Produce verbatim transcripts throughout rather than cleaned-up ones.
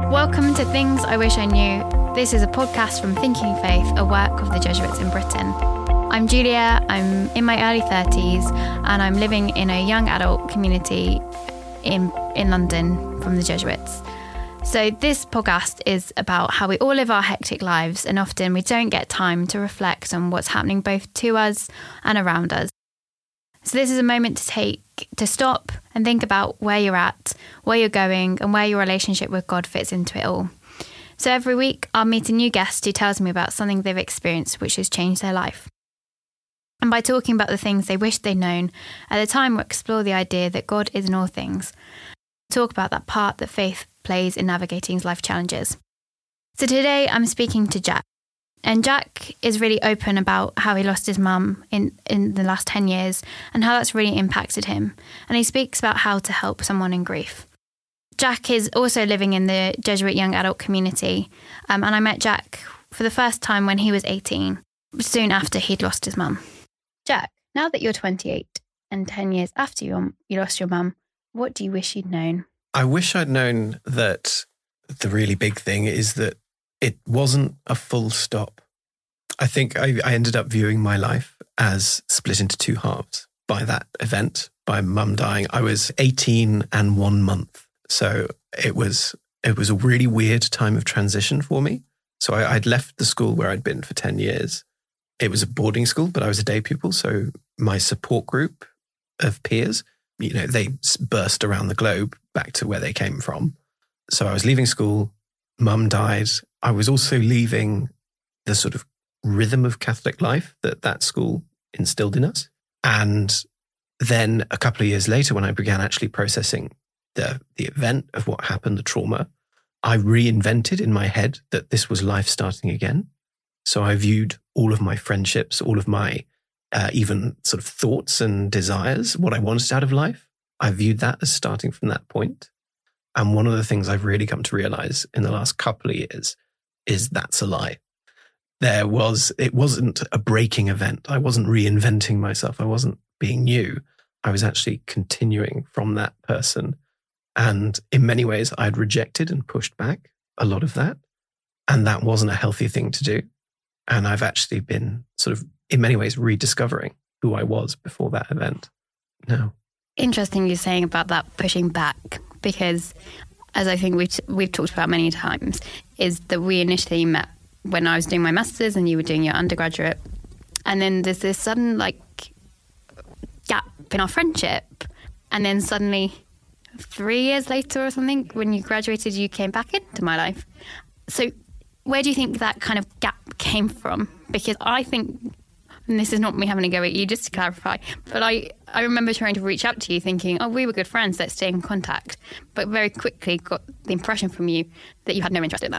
Welcome to Things I Wish I Knew. This is a podcast from Thinking Faith, a work of the Jesuits in Britain. I'm Julia, I'm in my early thirties, and I'm living in a young adult community in, in London from the Jesuits. So this podcast is about how we all live our hectic lives, and often we don't get time to reflect on what's happening both to us and around us. So this is a moment to take, to stop and think about where you're at, where you're going, and where your relationship with God fits into it all. So every week I'll meet a new guest who tells me about something they've experienced which has changed their life. And by talking about the things they wish they'd known, at the time we'll explore the idea that God is in all things. Talk about that part that faith plays in navigating life challenges. So today I'm speaking to Jack. And Jack is really open about how he lost his mum in, in the last ten years and how that's really impacted him. And he speaks about how to help someone in grief. Jack is also living in the Jesuit young adult community. Um, and I met Jack for the first time when he was eighteen, soon after he'd lost his mum. Jack, now that you're twenty-eight and ten years after you, you lost your mum, what do you wish you'd known? I wish I'd known that the really big thing is that it wasn't a full stop. I think I, I ended up viewing my life as split into two halves by that event, by mum dying. I was eighteen and one month. So it was it was a really weird time of transition for me. So I, I'd left the school where I'd been for ten years. It was a boarding school, but I was a day pupil. So my support group of peers, you know, they burst around the globe back to where they came from. So I was leaving school, mum died. I was also leaving the sort of rhythm of Catholic life that that school instilled in us. And then a couple of years later, when I began actually processing the, the event of what happened, the trauma, I reinvented in my head that this was life starting again. So I viewed all of my friendships, all of my uh, even sort of thoughts and desires, what I wanted out of life, I viewed that as starting from that point. And one of the things I've really come to realize in the last couple of years is that's a lie. There was, it wasn't a breaking event. I wasn't reinventing myself. I wasn't being new. I was actually continuing from that person. And in many ways, I'd rejected and pushed back a lot of that. And that wasn't a healthy thing to do. And I've actually been sort of, in many ways, rediscovering who I was before that event now. Interesting you're saying about that pushing back, because as I think we've, we've talked about many times, is that we initially met when I was doing my master's and you were doing your undergraduate. And then there's this sudden like gap in our friendship. And then suddenly three years later or something, when you graduated, you came back into my life. So where do you think that kind of gap came from? Because I think, and this is not me having a go at you, just to clarify, but I, I remember trying to reach out to you thinking, oh, we were good friends, let's stay in contact. But very quickly got the impression from you that you had no interest in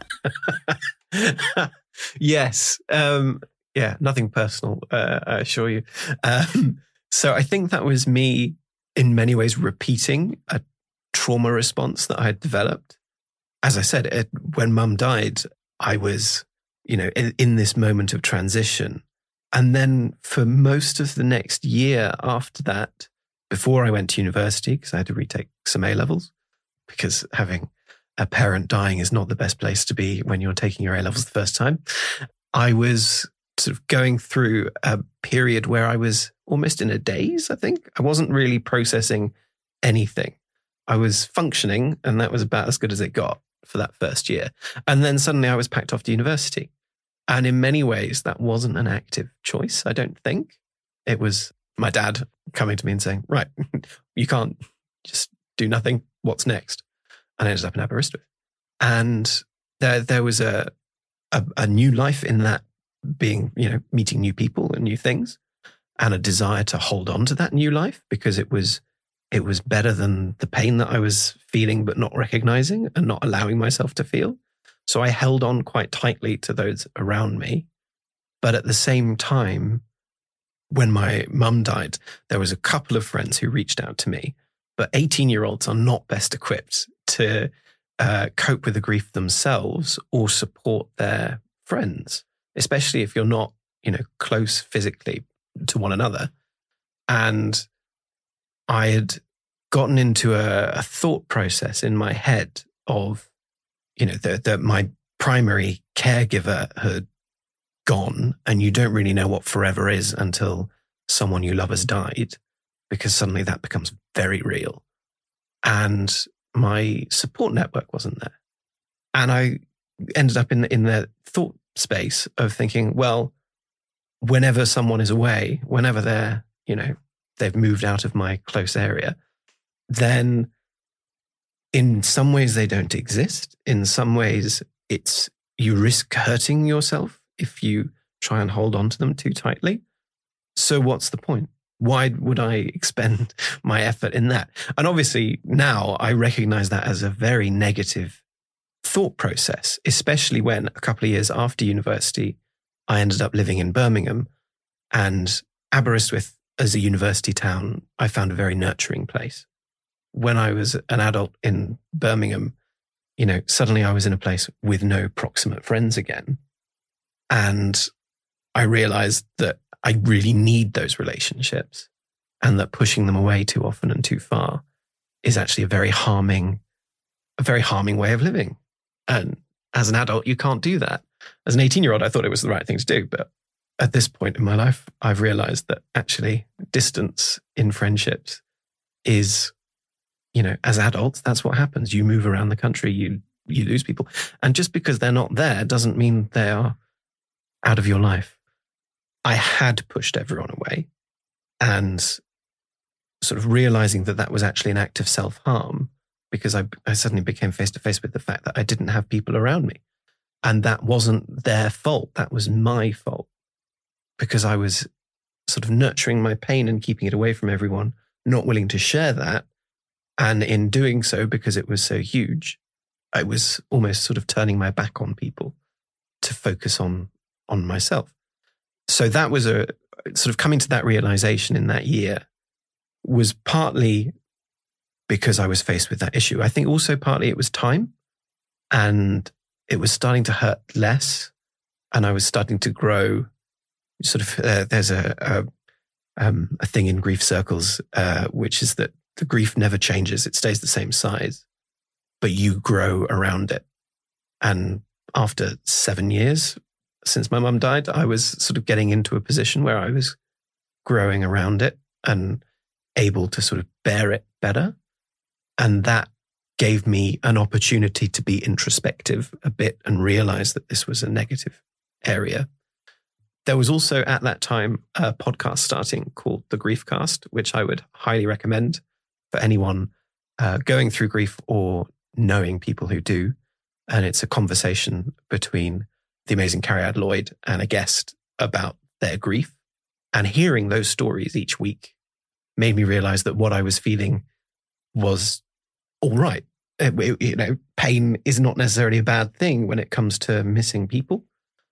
that. Yes. Um, yeah, nothing personal, uh, I assure you. Um, so I think that was me in many ways repeating a trauma response that I had developed. As I said, it, when mum died, I was, you know, in, in this moment of transition. And then for most of the next year after that, before I went to university, because I had to retake some A-levels, because having a parent dying is not the best place to be when you're taking your A-levels the first time, I was sort of going through a period where I was almost in a daze, I think. I wasn't really processing anything. I was functioning, and that was about as good as it got for that first year. And then suddenly I was packed off to university. And in many ways, that wasn't an active choice, I don't think. It was my dad coming to me and saying, right, you can't just do nothing. What's next? And I ended up in Aberystwyth. And there there was a, a a new life in that, being, you know, meeting new people and new things, and a desire to hold on to that new life because it was it was better than the pain that I was feeling but not recognizing and not allowing myself to feel. So I held on quite tightly to those around me. But at the same time, when my mum died, there was a couple of friends who reached out to me. But eighteen-year-olds are not best equipped to uh, cope with the grief themselves or support their friends, especially if you're not, you know, close physically to one another. And I had gotten into a, a thought process in my head of, you know, that that my primary caregiver had gone, and you don't really know what forever is until someone you love has died, because suddenly that becomes very real. And my support network wasn't there. And I ended up in, in the thought space of thinking, well, whenever someone is away, whenever they're, you know, they've moved out of my close area, then in some ways they don't exist. In some ways it's, you risk hurting yourself if you try and hold on to them too tightly. So what's the point? Why would I expend my effort in that? And obviously now I recognize that as a very negative thought process, especially when a couple of years after university, I ended up living in Birmingham, and Aberystwyth as a university town, I found a very nurturing place. When I was an adult in Birmingham, you know, suddenly I was in a place with no proximate friends again. And I realized that I really need those relationships, and that pushing them away too often and too far is actually a very harming, a very harming way of living. And as an adult, you can't do that. As an eighteen-year-old, I thought it was the right thing to do. But at this point in my life, I've realized that actually distance in friendships is, you know, as adults, that's what happens. You move around the country, you you lose people. And just because they're not there doesn't mean they are out of your life. I had pushed everyone away, and sort of realizing that that was actually an act of self-harm, because I, I suddenly became face to face with the fact that I didn't have people around me. And that wasn't their fault. That was my fault, because I was sort of nurturing my pain and keeping it away from everyone, not willing to share that. And in doing so, because it was so huge, I was almost sort of turning my back on people to focus on, on myself. So that was a sort of coming to that realization in that year was partly because I was faced with that issue. I think also partly it was time, and it was starting to hurt less, and I was starting to grow. Sort of, uh, there's a a, um, a thing in grief circles, uh, which is that the grief never changes; it stays the same size, but you grow around it. And after seven years since my mum died, I was sort of getting into a position where I was growing around it and able to sort of bear it better. And that gave me an opportunity to be introspective a bit and realize that this was a negative area. There was also at that time a podcast starting called The Griefcast, which I would highly recommend for anyone uh, going through grief or knowing people who do. And it's a conversation between the amazing Cariad Lloyd and a guest about their grief. And hearing those stories each week made me realize that what I was feeling was all right. It, you know, pain is not necessarily a bad thing when it comes to missing people.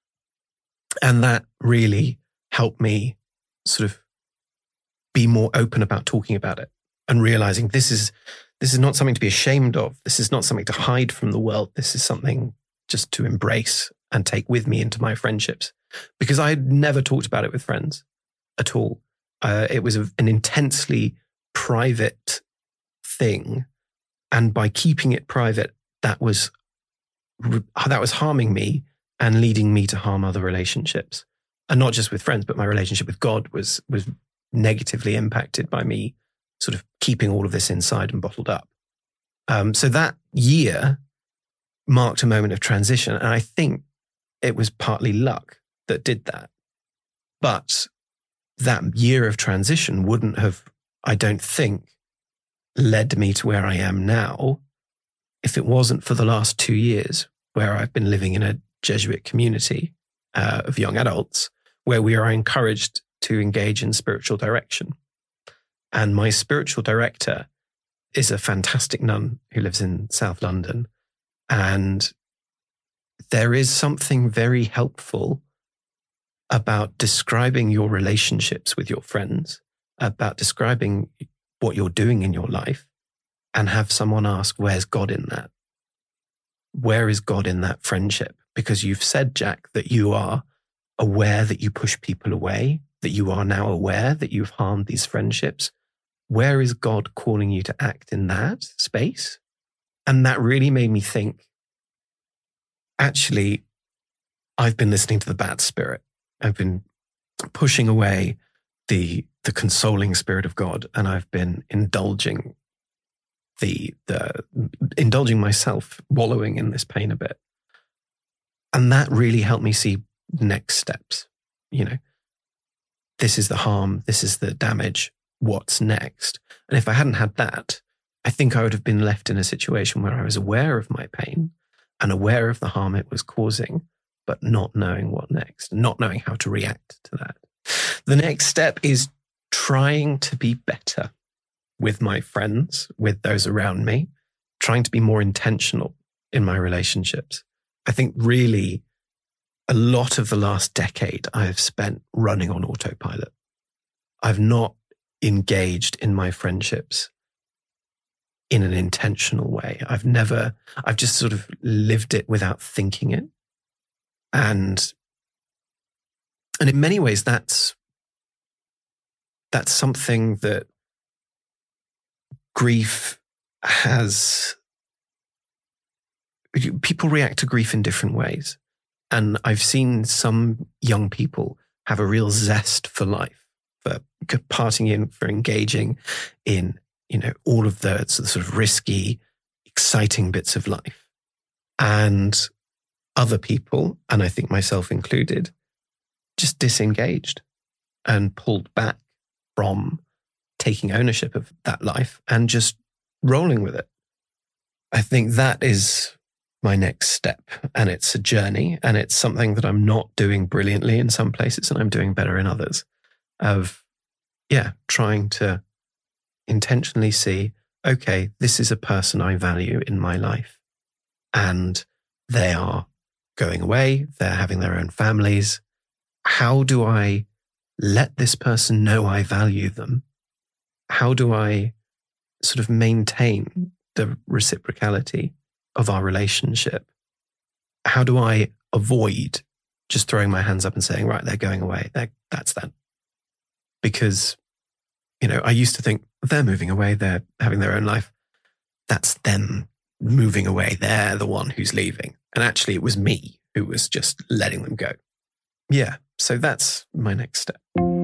And that really helped me sort of be more open about talking about it and realizing this is this is not something to be ashamed of. This is not something to hide from the world. This is something just to embrace and take with me into my friendships, because I had never talked about it with friends at all. Uh, it was a, an intensely private thing. And by keeping it private, that was that was harming me and leading me to harm other relationships. And not just with friends, but my relationship with God was was negatively impacted by me sort of keeping all of this inside and bottled up. Um, so that year marked a moment of transition. And I think it was partly luck that did that. But that year of transition wouldn't have, I don't think, led me to where I am now if it wasn't for the last two years where I've been living in a Jesuit community uh, of young adults where we are encouraged to engage in spiritual direction. And my spiritual director is a fantastic nun who lives in South London. And there is something very helpful about describing your relationships with your friends, about describing what you're doing in your life, and have someone ask, where's God in that? Where is God in that friendship? Because you've said, Jack, that you are aware that you push people away, that you are now aware that you've harmed these friendships. Where is God calling you to act in that space? And that really made me think, actually, I've been listening to the bad spirit. I've been pushing away the the consoling spirit of God, and I've been indulging the the indulging myself, wallowing in this pain a bit. And that really helped me see next steps. You know, this is the harm, this is the damage, what's next? And if I hadn't had that, I think I would have been left in a situation where I was aware of my pain and aware of the harm it was causing, but not knowing what next, not knowing how to react to that. The next step is trying to be better with my friends, with those around me, trying to be more intentional in my relationships. I think really a lot of the last decade I have spent running on autopilot. I've not engaged in my friendships in an intentional way. I've never, I've just sort of lived it without thinking it. And, and in many ways, that's, that's something that grief has, people react to grief in different ways. And I've seen some young people have a real zest for life, for partying in, for engaging in, you know, all of the sort of risky, exciting bits of life. And other people, and I think myself included, just disengaged and pulled back from taking ownership of that life and just rolling with it. I think that is my next step, and it's a journey, and it's something that I'm not doing brilliantly in some places and I'm doing better in others, of, yeah, trying to intentionally see, okay, this is a person I value in my life, and they are going away, they're having their own families. How do I let this person know I value them? How do I sort of maintain the reciprocality of our relationship? How do I avoid just throwing my hands up and saying, right, they're going away, they're, that's that? Because, you know, I used to think they're moving away, they're having their own life. That's them moving away. They're the one who's leaving. And actually it was me who was just letting them go. Yeah. So that's my next step.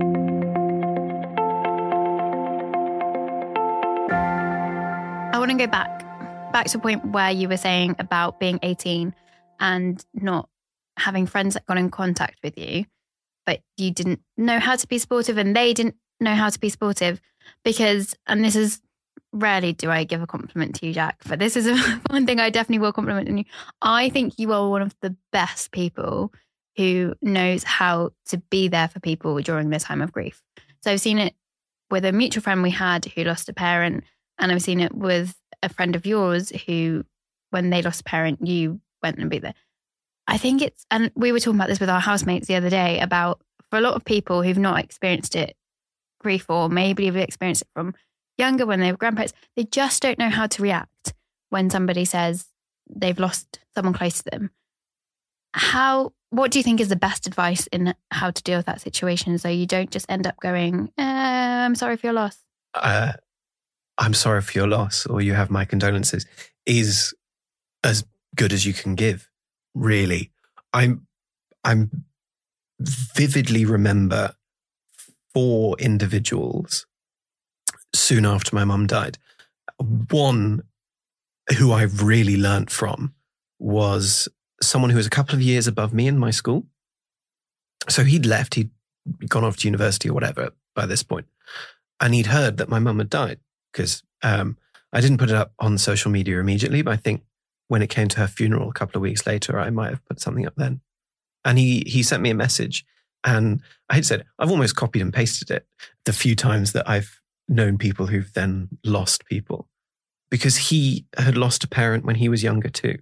I want to go back, back to a point where you were saying about being eighteen and not having friends that got in contact with you, but you didn't know how to be supportive and they didn't know how to be supportive. Because, and this is, rarely do I give a compliment to you, Jack, but this is a, one thing I definitely will compliment on you. I think you are one of the best people who knows how to be there for people during their time of grief. So I've seen it with a mutual friend we had who lost a parent, and I've seen it with a friend of yours who, when they lost a parent, you went and be there. I think it's, and we were talking about this with our housemates the other day, about for a lot of people who've not experienced it, grief, or maybe have experienced it from younger when they were grandparents, they just don't know how to react when somebody says they've lost someone close to them. How, what do you think is the best advice in how to deal with that situation so you don't just end up going, eh, I'm sorry for your loss? Uh, I'm sorry for your loss, or you have my condolences, is as good as you can give, really. I'm, I'm vividly remember four individuals soon after my mum died. One who I've really learnt from was someone who was a couple of years above me in my school. So he'd left, he'd gone off to university or whatever by this point, and he'd heard that my mum had died, because um, I didn't put it up on social media immediately, but I think when it came to her funeral a couple of weeks later, I might have put something up then. And he he sent me a message, and I had said, I've almost copied and pasted it the few times that I've known people who've then lost people, because he had lost a parent when he was younger too.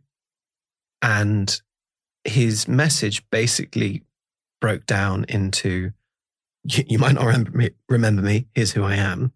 And his message basically broke down into, you, you might not remember me, remember me, here's who I am.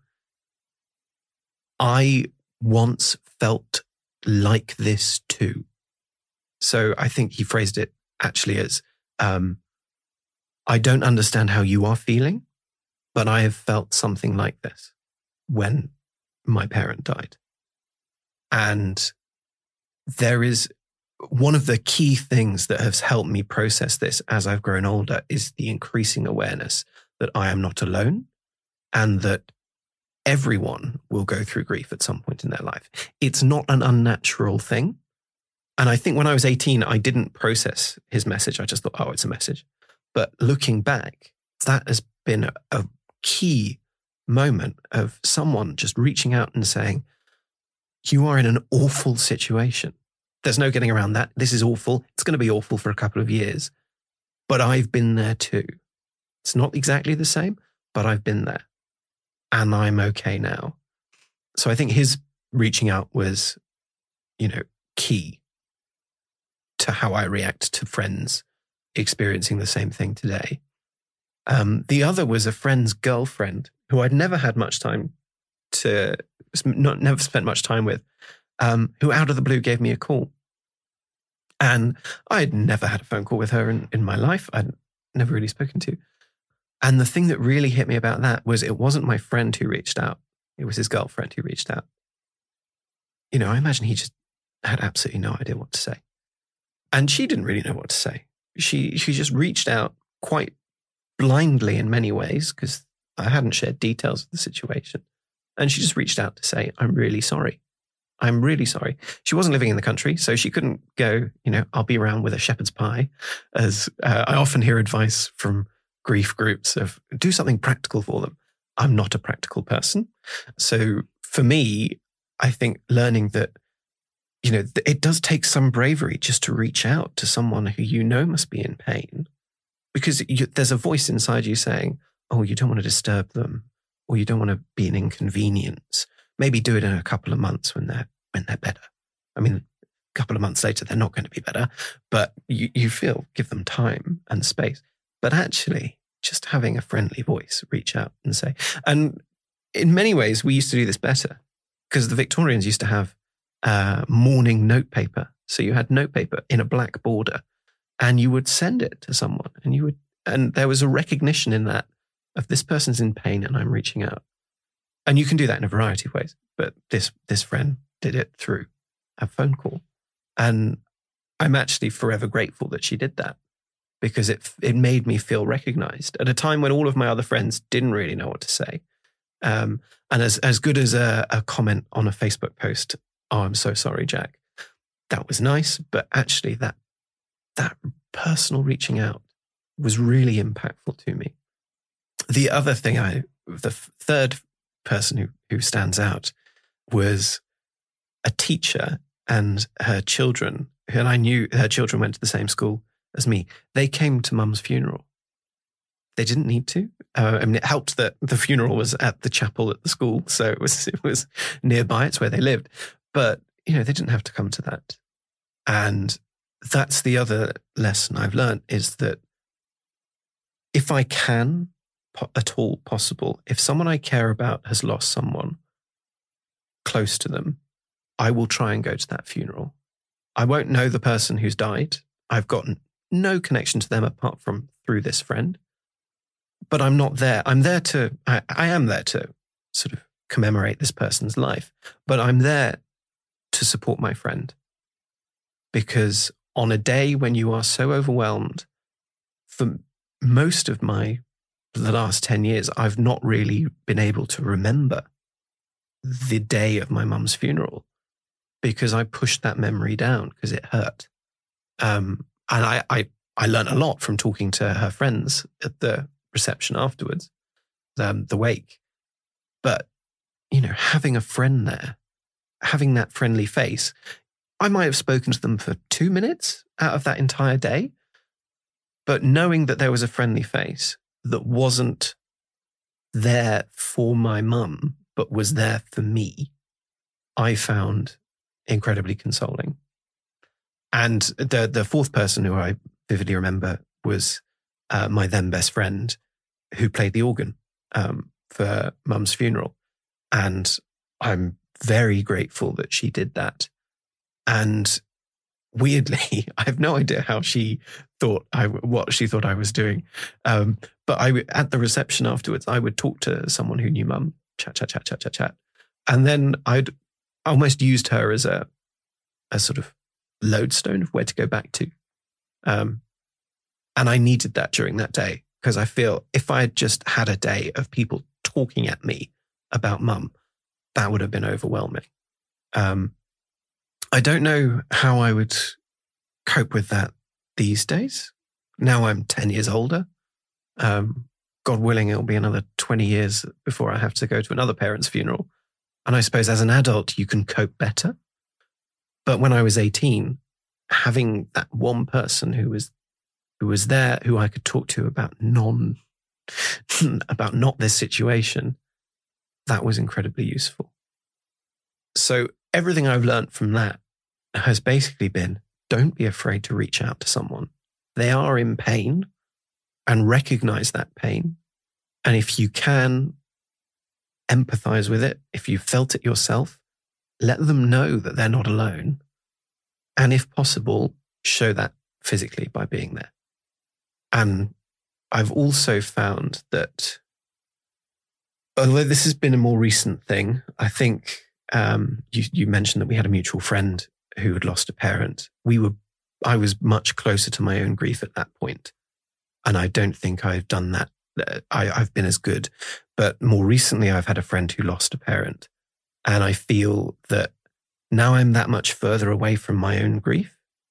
I once felt like this too. So I think he phrased it actually as, um, I don't understand how you are feeling, but I have felt something like this when my parent died. And there is one of the key things that has helped me process this as I've grown older is the increasing awareness that I am not alone and that everyone will go through grief at some point in their life. It's not an unnatural thing. And I think when I was eighteen, I didn't process his message. I just thought, oh, it's a message. But looking back, that has been a, a key moment of someone just reaching out and saying, you are in an awful situation. There's no getting around that. This is awful. It's going to be awful for a couple of years. But I've been there too. It's not exactly the same, but I've been there. And I'm okay now. So I think his reaching out was, you know, key to how I react to friends experiencing the same thing today. Um, the other was a friend's girlfriend who I'd never had much time to, not never spent much time with, um, who out of the blue gave me a call. And I'd never had a phone call with her in, in my life. I'd never really spoken to. And the thing that really hit me about that was it wasn't my friend who reached out. It was his girlfriend who reached out. You know, I imagine he just had absolutely no idea what to say. And she didn't really know what to say. She she just reached out quite blindly in many ways because I hadn't shared details of the situation. And she just reached out to say, I'm really sorry. I'm really sorry. She wasn't living in the country, so she couldn't go, you know, I'll be around with a shepherd's pie. As uh, I often hear advice from grief groups of do something practical for them. I'm not a practical person. So for me, I think learning that, you know, it does take some bravery just to reach out to someone who you know must be in pain, because you, there's a voice inside you saying, oh, you don't want to disturb them, or you don't want to be an inconvenience. Maybe do it in a couple of months when they're when they're better. I mean, a couple of months later, they're not going to be better, but you, you feel, give them time and space. But actually, just having a friendly voice reach out and say, and in many ways, we used to do this better because the Victorians used to have uh, mourning notepaper. So you had notepaper in a black border and you would send it to someone and you would, and there was a recognition in that of this person's in pain and I'm reaching out. And you can do that in a variety of ways. But this this friend did it through a phone call. And I'm actually forever grateful that she did that because it it made me feel recognized at a time when all of my other friends didn't really know what to say. Um, and as, as good as a, a comment on a Facebook post, oh, I'm so sorry, Jack, that was nice. But actually that that personal reaching out was really impactful to me. The other thing I, the third person who, who stands out was a teacher and her children, and I knew her children went to the same school as me. They came to Mum's funeral. They didn't need to. Uh, I mean, it helped that the funeral was at the chapel at the school, so it was it was nearby. It's where they lived, but you know they didn't have to come to that. And that's the other lesson I've learned is that if I can, at all possible, if someone I care about has lost someone close to them, I will try and go to that funeral. I won't know the person who's died. I've got no connection to them apart from through this friend. But I'm not there. I'm there to, I, I am there to sort of commemorate this person's life, but I'm there to support my friend. Because on a day when you are so overwhelmed, for most of my the last ten years, I've not really been able to remember the day of my mum's funeral because I pushed that memory down because it hurt. Um, and I, I, I learned a lot from talking to her friends at the reception afterwards, um, the wake. But, you know, having a friend there, having that friendly face, I might have spoken to them for two minutes out of that entire day, but knowing that there was a friendly face that wasn't there for my mum, but was there for me, I found incredibly consoling. And the the fourth person who I vividly remember was uh, my then best friend who played the organ um, for Mum's funeral. And I'm very grateful that she did that. And weirdly, I have no idea how she thought I, what she thought I was doing. Um, but I, at the reception afterwards, I would talk to someone who knew Mum, chat, chat, chat, chat, chat, chat. And then I'd almost used her as a, a sort of lodestone of where to go back to. Um, and I needed that during that day, because I feel if I had just had a day of people talking at me about mum, that would have been overwhelming. Um, I don't know how I would cope with that these days. Now I'm ten years older. Um, God willing, it'll be another twenty years before I have to go to another parent's funeral. And I suppose as an adult, you can cope better. But when I was eighteen, having that one person who was who was there, who I could talk to about non, about not this situation, that was incredibly useful. So everything I've learned from that has basically been, don't be afraid to reach out to someone. They are in pain, and recognize that pain. And if you can empathize with it, if you felt it yourself, let them know that they're not alone. And if possible, show that physically by being there. And I've also found that, although this has been a more recent thing, I think um, you, you mentioned that we had a mutual friend who had lost a parent. We were, I was much closer to my own grief at that point. And I don't think I've done that. I, I've been as good. But more recently, I've had a friend who lost a parent. And I feel that now I'm that much further away from my own grief,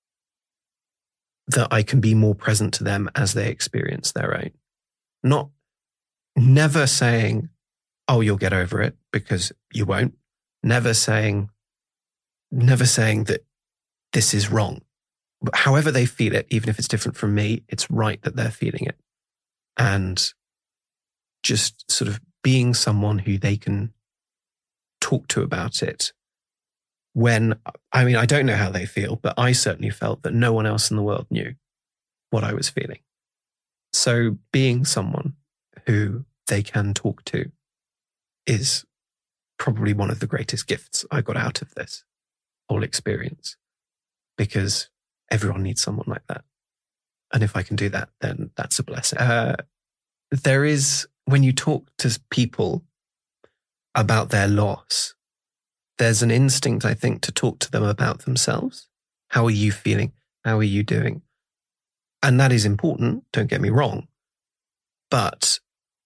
that I can be more present to them as they experience their own. Not, never saying, oh, you'll get over it, because you won't. Never saying, never saying that this is wrong. But however they feel it, even if it's different from me, it's right that they're feeling it. And just sort of being someone who they can talk to about it. When, I mean, I don't know how they feel, but I certainly felt that no one else in the world knew what I was feeling. So being someone who they can talk to is probably one of the greatest gifts I got out of this whole experience, because everyone needs someone like that. And if I can do that, then that's a blessing. Uh, there is, when you talk to people about their loss, there's an instinct, I think, to talk to them about themselves. How are you feeling? How are you doing? And that is important, don't get me wrong. But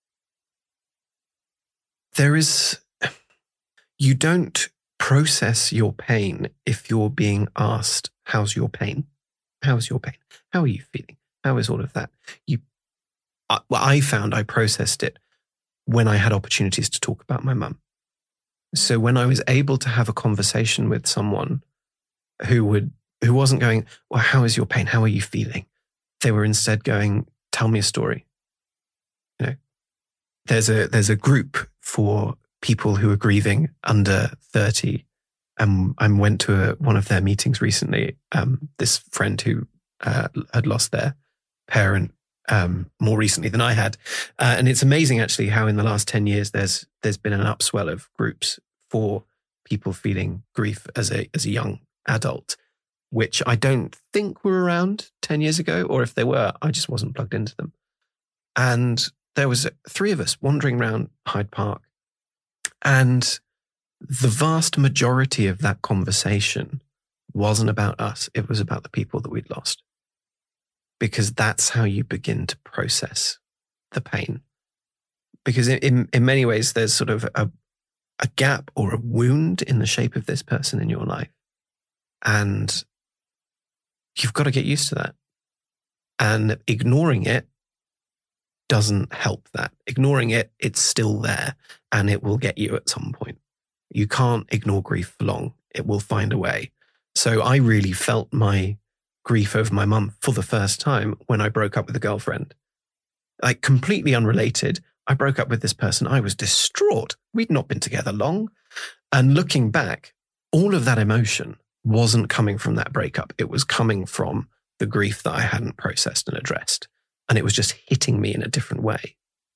there is, you don't process your pain if you're being asked, how's your pain? How's your pain? How are you feeling? How is all of that? You, I, well, I found I processed it when I had opportunities to talk about my mum. So when I was able to have a conversation with someone who would, who wasn't going, well, how is your pain? How are you feeling? They were instead going, tell me a story. You know, there's a, there's a group for people who are grieving under thirty. Um, I went to a, one of their meetings recently. Um, this friend who uh, had lost their parent um, more recently than I had. Uh, and it's amazing actually how in the last ten years, there's, there's been an upswell of groups for people feeling grief as a, as a young adult, which I don't think were around ten years ago, or if they were, I just wasn't plugged into them. And there was three of us wandering around Hyde Park, and the vast majority of that conversation wasn't about us. It was about the people that we'd lost. Because that's how you begin to process the pain. Because in, in many ways, there's sort of a, a gap or a wound in the shape of this person in your life. And you've got to get used to that. And ignoring it doesn't help that. Ignoring it, it's still there, and it will get you at some point. You can't ignore grief for long. It will find a way. So I really felt my grief over my mum for the first time when I broke up with a girlfriend. Like completely unrelated. I broke up with this person. I was distraught. We'd not been together long. And looking back, all of that emotion wasn't coming from that breakup. It was coming from the grief that I hadn't processed and addressed. And it was just hitting me in a different way.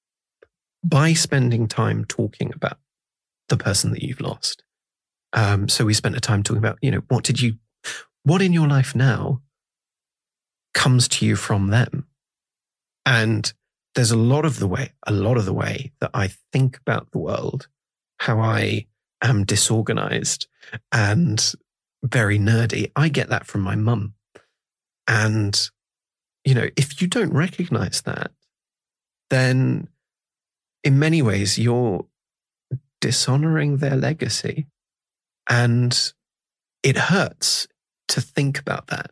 By spending time talking about the person that you've lost. Um, so we spent a time talking about, you know, what did you, what in your life now comes to you from them? And there's a lot of the way, a lot of the way that I think about the world, how I am disorganized and very nerdy. I get that from my mum. And, you know, if you don't recognize that, then in many ways you're dishonoring their legacy. And it hurts to think about that,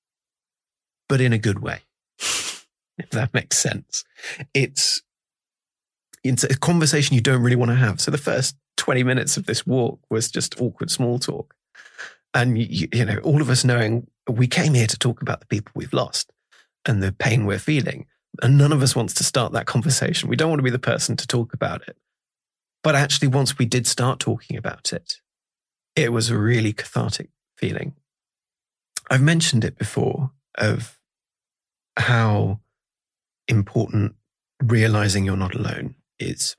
but in a good way, if that makes sense. It's, it's a conversation you don't really want to have. So the first twenty minutes of this walk was just awkward small talk. And, you, you know, all of us knowing we came here to talk about the people we've lost and the pain we're feeling. And none of us wants to start that conversation. We don't want to be the person to talk about it. But actually, once we did start talking about it, it was a really cathartic feeling. I've mentioned it before of how important realizing you're not alone is.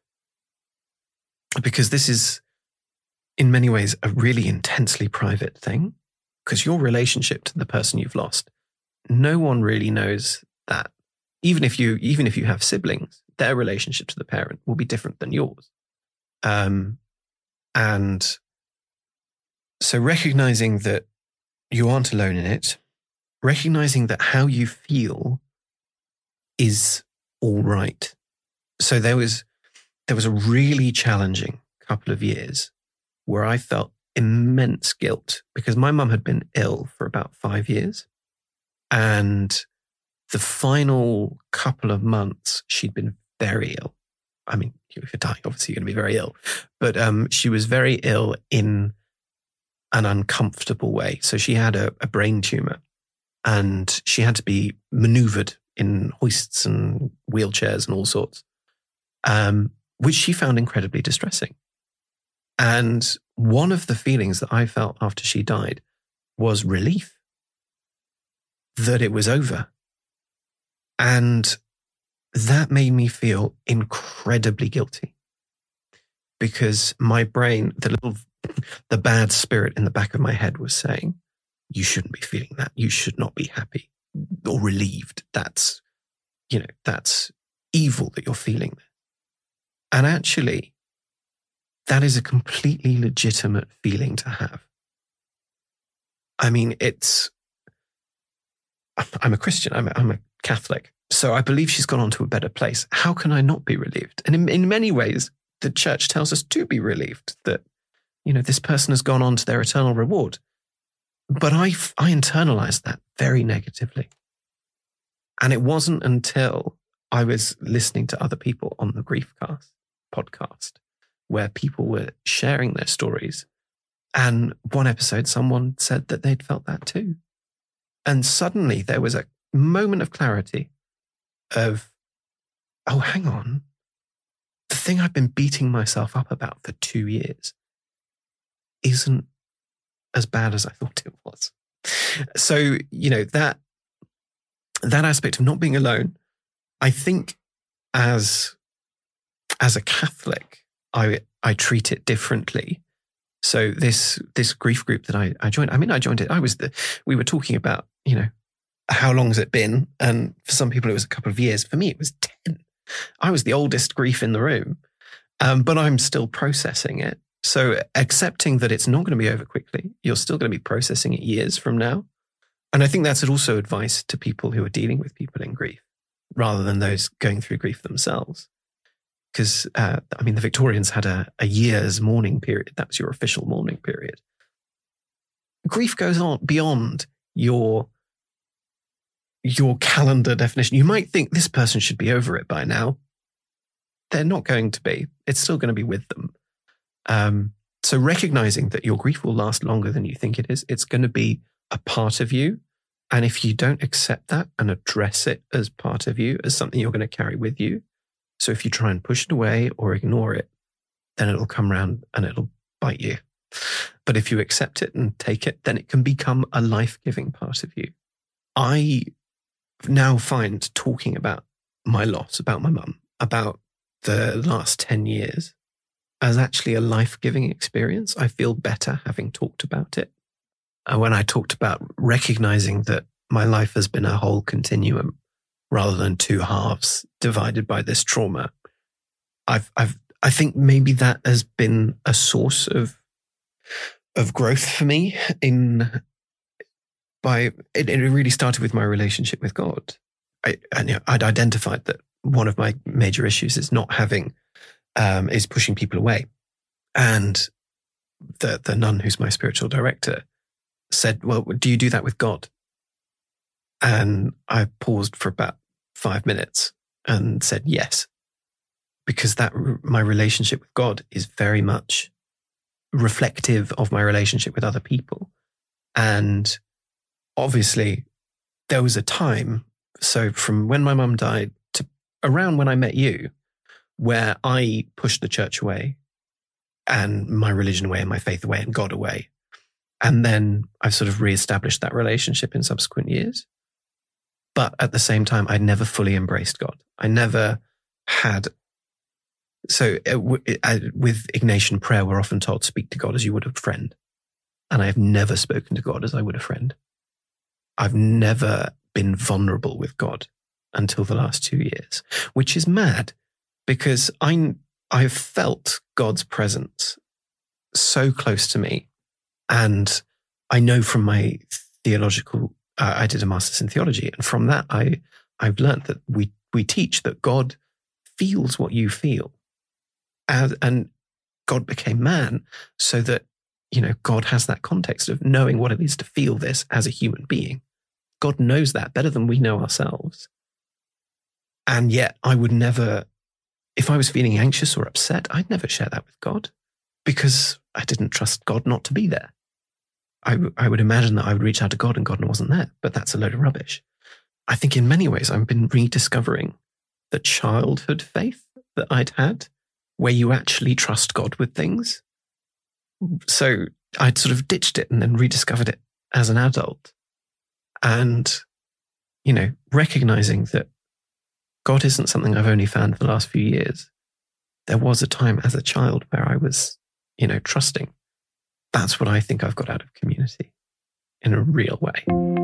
Because this is, in many ways, a really intensely private thing. Because your relationship to the person you've lost, no one really knows that. Even if you, even if you have siblings, their relationship to the parent will be different than yours. Um, and so recognizing that you aren't alone in it, recognizing that how you feel is all right. So there was, there was a really challenging couple of years where I felt immense guilt because my mum had been ill for about five years. And the final couple of months, she'd been very ill. I mean, if you're dying, obviously you're going to be very ill. But um, she was very ill in an uncomfortable way. So she had a, a brain tumor and she had to be maneuvered in hoists and wheelchairs and all sorts, um, which she found incredibly distressing. And one of the feelings that I felt after she died was relief that it was over. And that made me feel incredibly guilty because my brain, the little, the bad spirit in the back of my head was saying, you shouldn't be feeling that. You should not be happy or relieved. That's, you know, that's evil that you're feeling that. And actually, that is a completely legitimate feeling to have. I mean, it's, I'm a Christian, I'm a, I'm a Catholic, so I believe she's gone on to a better place. How can I not be relieved? And in, in many ways, the church tells us to be relieved that, you know, this person has gone on to their eternal reward. But I, I internalized that very negatively. And it wasn't until I was listening to other people on the Griefcast podcast where people were sharing their stories. And one episode, someone said that they'd felt that too. And suddenly there was a moment of clarity of, oh, hang on. The thing I've been beating myself up about for two years isn't as bad as I thought it was. So, you know, that, that aspect of not being alone, I think as, as a Catholic, I, I treat it differently. So this, this grief group that I, I joined, I mean, I joined it, I was the, we were talking about, you know, how long has it been? And for some people, it was a couple of years. For me, it was ten. I was the oldest grief in the room, um, but I'm still processing it. So accepting that it's not going to be over quickly, you're still going to be processing it years from now. And I think that's also advice to people who are dealing with people in grief, rather than those going through grief themselves. Because, uh, I mean, the Victorians had a, a year's mourning period. That was your official mourning period. Grief goes on beyond your, your calendar definition. You might think this person should be over it by now. They're not going to be. It's still going to be with them. Um, so recognizing that your grief will last longer than you think it is, it's going to be a part of you. And if you don't accept that and address it as part of you, as something you're going to carry with you, so if you try and push it away or ignore it, then it'll come around and it'll bite you. But if you accept it and take it, then it can become a life-giving part of you. I now find talking about my loss, about my mum, about the last ten years as actually a life-giving experience. I feel better having talked about it. And when I talked about recognizing that my life has been a whole continuum rather than two halves divided by this trauma, I've, I've, I think maybe that has been a source of, of growth for me in by it, it really started with my relationship with God. I, I you know, I'd identified that one of my major issues is not having um, is pushing people away, and the the nun who's my spiritual director said, "Well, do you do that with God?" And I paused for about five minutes and said yes, because that my relationship with God is very much reflective of my relationship with other people. And obviously there was a time, so from when my mum died to around when I met you, where I pushed the church away and my religion away and my faith away and God away. And then I've sort of reestablished that relationship in subsequent years. But at the same time, I never fully embraced God. I never had. So it, I, with Ignatian prayer, we're often told, speak to God as you would a friend. And I have never spoken to God as I would a friend. I've never been vulnerable with God until the last two years, which is mad because I, I've felt God's presence so close to me. And I know from my theological, uh, I did a master's in theology. And from that, I, I've learned that we, we teach that God feels what you feel. And, and God became man so that, you know, God has that context of knowing what it is to feel this as a human being. God knows that better than we know ourselves. And yet I would never, if I was feeling anxious or upset, I'd never share that with God because I didn't trust God not to be there. I, I would imagine that I would reach out to God and God wasn't there, but that's a load of rubbish. I think in many ways I've been rediscovering the childhood faith that I'd had, where you actually trust God with things. So I'd sort of ditched it and then rediscovered it as an adult. And, you know, recognizing that God isn't something I've only found in the last few years. There was a time as a child where I was, you know, trusting. That's what I think I've got out of community in a real way.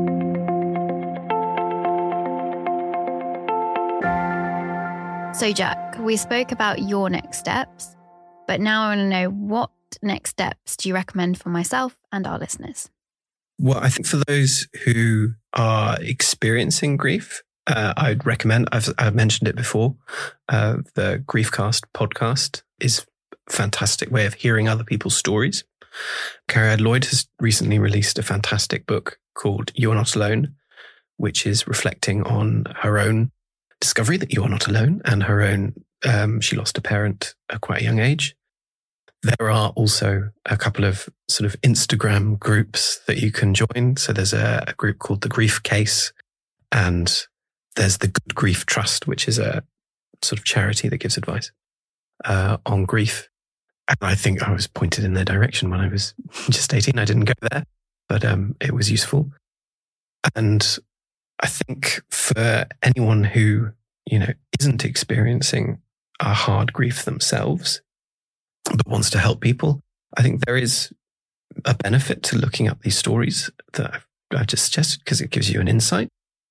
So, Jack, we spoke about your next steps, but now I want to know, what next steps do you recommend for myself and our listeners? Well, I think for those who are experiencing grief, uh, I'd recommend, I've, I've mentioned it before, uh, the Griefcast podcast is a fantastic way of hearing other people's stories. Carrie Lloyd has recently released a fantastic book called You Are Not Alone, which is reflecting on her own discovery that you are not alone and her own, um, she lost a parent at quite a young age. There are also a couple of sort of Instagram groups that you can join. So there's a, a group called The Grief Case, and there's the Good Grief Trust, which is a sort of charity that gives advice uh, on grief. And I think I was pointed in their direction when I was just eighteen. I didn't go there, but um, it was useful. And I think for anyone who, you know, isn't experiencing a hard grief themselves, but wants to help people, I think there is a benefit to looking up these stories that I've, I've just suggested because it gives you an insight.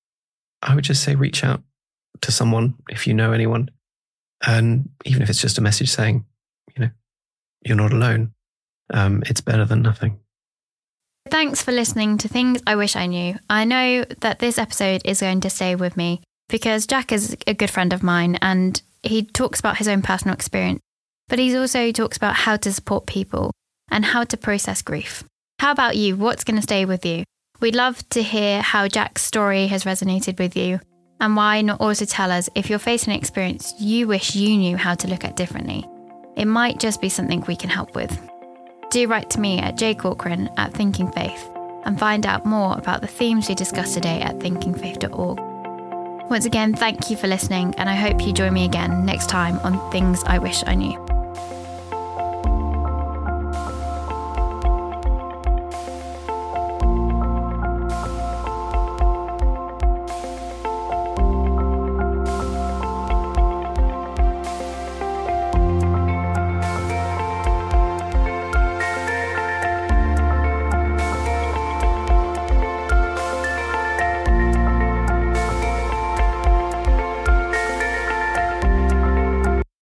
I would just say reach out to someone if you know anyone. And even if it's just a message saying, you know, you're not alone, um, it's better than nothing. Thanks for listening to Things I Wish I Knew. I know that this episode is going to stay with me because Jack is a good friend of mine and he talks about his own personal experience, but he also talks about how to support people and how to process grief. How about you? What's going to stay with you? We'd love to hear how Jack's story has resonated with you, and why not also tell us if you're facing an experience you wish you knew how to look at differently. It might just be something we can help with. Do write to me at j corcoran at Thinking Faith and find out more about the themes we discussed today at thinking faith dot org. Once again, thank you for listening, and I hope you join me again next time on Things I Wish I Knew.